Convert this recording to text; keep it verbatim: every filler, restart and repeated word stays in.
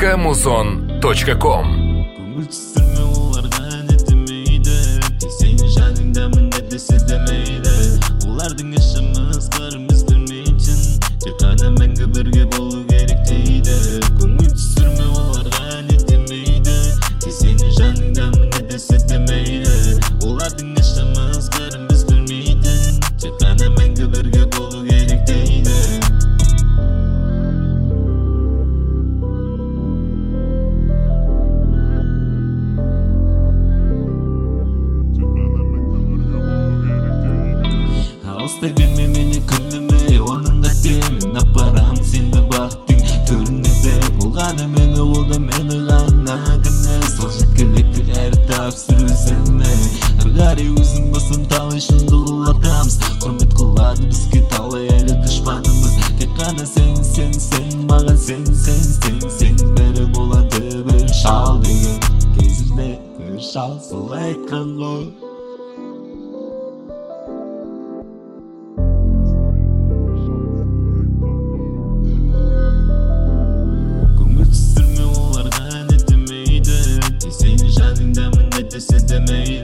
точка музон точка ком. Көңіл түсірме оларға нетімейді, тек сенің жаныңдамын не десе демейді. Олардың ішіміз қырымыз білмейтін, тек қана мәңгі бірге болу керек дейді. Көңіл түсірме оларға нетімейді, тек сенің жаныңдамын не десе демейді. Олардың ішіміз қырымыз білмейтін, тек қана мәңгі бірге болу керек дейді. Алыстай берме мені күніме, орнында темін апарам сенді бақтың түрінде. Ол ғана мені, ол да мені ғана күні. Сол жеткілікті әрі тапсыр өзіме. Әрі қарай өзің басын талай шындығы атамыз. Құрмет қылады бізге талай әлі дұшпанымыз. Тек қана сен, сен, сен, маған сен, сен, сен, сен бәрі болады бір шал деген кезімде. Бір шал солай айтқан ғой. Seni canından ne dese demeyin.